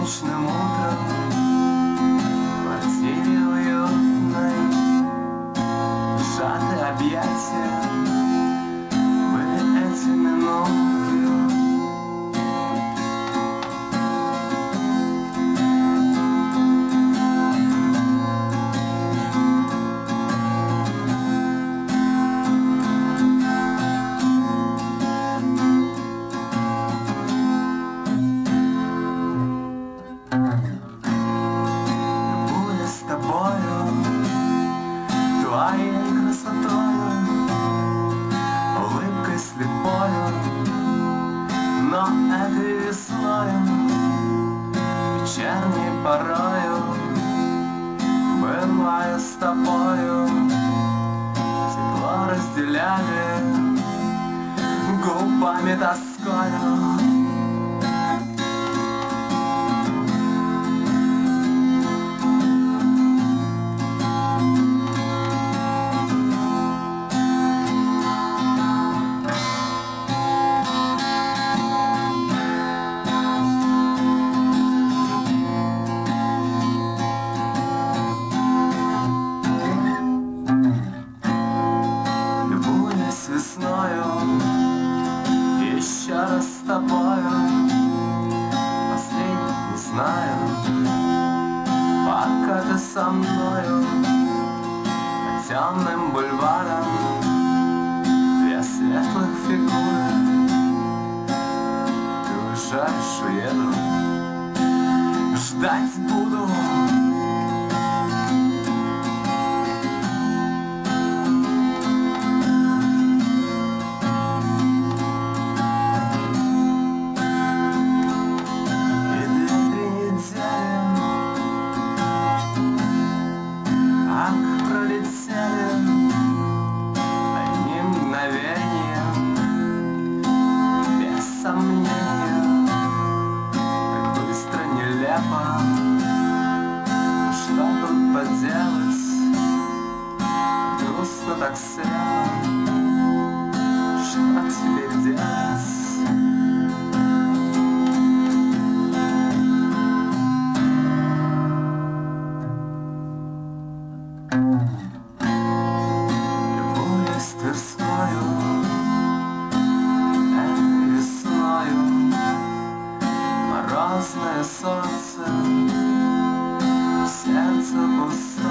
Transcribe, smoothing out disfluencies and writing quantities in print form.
солнечным утром в квартире уютной сжатые объятия были эти минуты. Твоей красотою, улыбкой слепою, но этой весною, вечерней порою, бываю с тобою, тепло разделяли губами тоскою. Весною, еще раз с тобою, последний не знаю, пока ты со мною по темным бульварам, две светлых фигуры. Ты уезжаешь, уеду, ждать буду. Без сомнения, как быстро, нелепо, что тут поделать, грустно так слепо, что теперь делать? Любуюсь Тверскою, этой весною, морозное солнце, сердце пустое.